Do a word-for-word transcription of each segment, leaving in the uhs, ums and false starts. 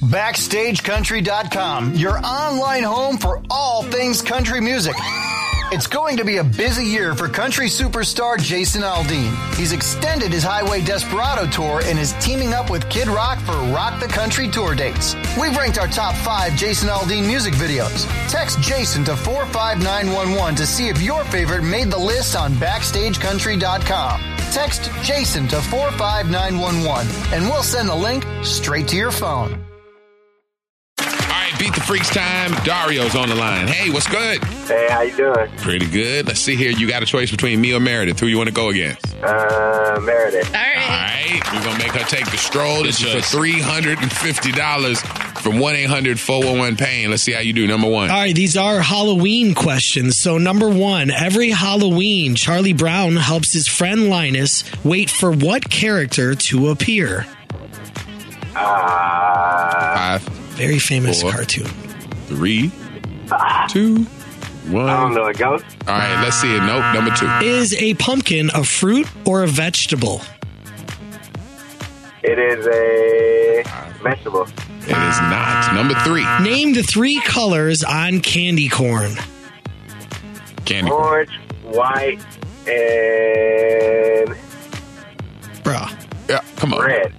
Backstage Country dot com, your online home for all things country music. It's going to be a busy year for country superstar Jason Aldean. He's extended his Highway Desperado tour and is teaming up with Kid Rock for Rock the Country tour dates. We've ranked our top five Jason Aldean music videos. Text Jason to four five nine one one to see if your favorite made the list on Backstage Country dot com. Text Jason to four five nine one one and we'll send the link straight to your phone. Beat the Freaks time. Dario's on the line. Hey, what's good? Hey, how you doing? Pretty good. Let's see here. You got a choice between me or Meredith. Who you want to go against? Uh, Meredith. All right. All right. We're going to make her take the stroll. This is for three hundred fifty dollars from one eight hundred four one one pain. Let's see how you do. Number one. All right. These are Halloween questions. So number one, every Halloween, Charlie Brown helps his friend Linus wait for what character to appear? Uh, Five. Very famous Four. cartoon. Three. Two. One. I don't know, a ghost? All right, let's see it. Nope, number two. Is a pumpkin a fruit or a vegetable? It is a vegetable. It is not. Number three. Name the three colors on candy corn. Candy. Orange, white, and Bruh. Yeah, come on. red.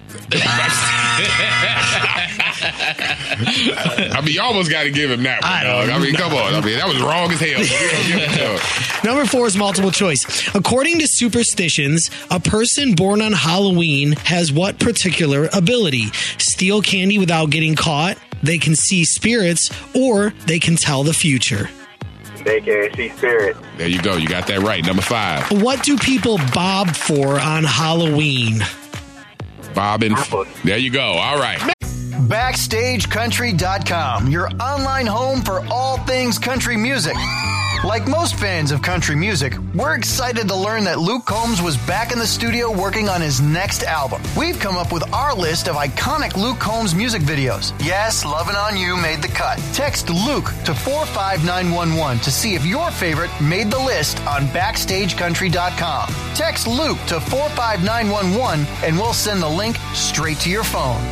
I mean, you almost got to give him that one, I dog. don't I mean, come on. I mean, that was wrong as hell. But we gonna give it to him. Number four is multiple choice. According to superstitions, a person born on Halloween has what particular ability? Steal candy without getting caught, they can see spirits, or they can tell the future. They can see spirit. There you go. You got that right. Number five. What do people bob for on Halloween? Bob and... Apples. There you go. All right. Backstage Country dot com, your online home for all things country music. Like most fans of country music, we're excited to learn that Luke Combs was back in the studio working on his next album. We've come up with our list of iconic Luke Combs music videos. Yes, Lovin' On You made the cut. Text Luke to four five nine one one to see if your favorite made the list on Backstage Country dot com. Text Luke to four five nine one one and we'll send the link straight to your phone.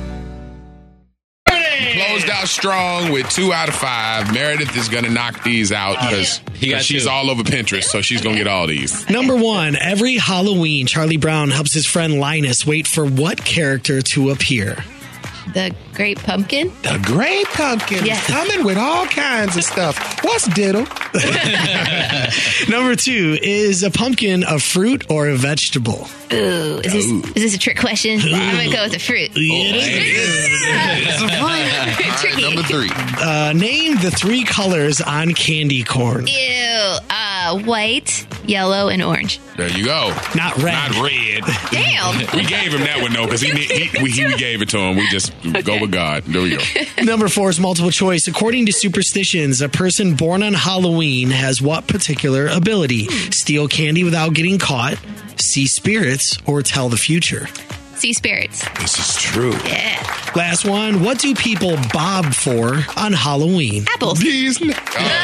Closed out strong with two out of five. Meredith is going to knock these out because she's two. all over Pinterest, so she's going to get all these. Number one, every Halloween, Charlie Brown helps his friend Linus wait for what character to appear? The Great Pumpkin. The Great Pumpkin Yeah. is coming with all kinds of stuff. What's diddle? Number two, is a pumpkin a fruit or a vegetable? Ooh, is this, is this a trick question? I'm going to go with the fruit. It is. Tricky. Number three. Uh, name the three colors on candy corn. Ew. Uh, white, yellow, and orange. There you go. Not red. Not red. Damn. We gave him that one, though, because he, he, we, he, we gave it to him. We just go with God. There we go. Number four is multiple choice. According to superstitions, a person born on Halloween has what particular ability? Steal candy without getting caught, see spirits, or tell the future? Sea spirits. This is true. Yeah. Last one. What do people bob for on Halloween? Apples. These. n-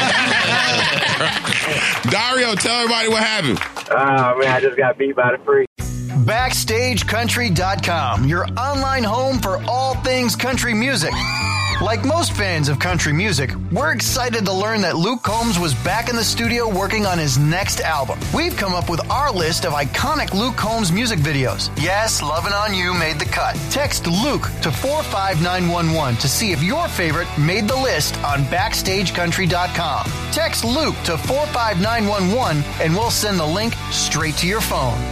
Dario, tell everybody what happened. Oh, man, I just got beat by the freak. Backstage Country dot com, your online home for all things country music. Like most fans of country music, we're excited to learn that Luke Combs was back in the studio working on his next album. We've come up with our list of iconic Luke Combs music videos. Yes, Lovin' On You made the cut. Text Luke to four five nine one one to see if your favorite made the list on Backstage Country dot com. Text Luke to four five nine one one and we'll send the link straight to your phone.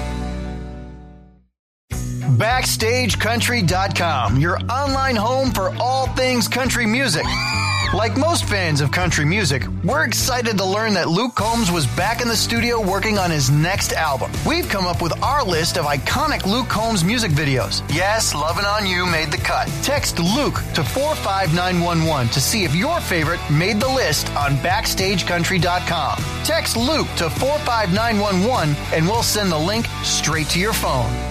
Backstage Country dot com, your online home for all things country music. Like most fans of country music, we're excited to learn that Luke Combs was back in the studio working on his next album. We've come up with our list of iconic Luke Combs music videos. Yes, Lovin' On You made the cut. Text Luke to four five nine one one to see if your favorite made the list on Backstage Country dot com. Text Luke to four five nine one one and we'll send the link straight to your phone.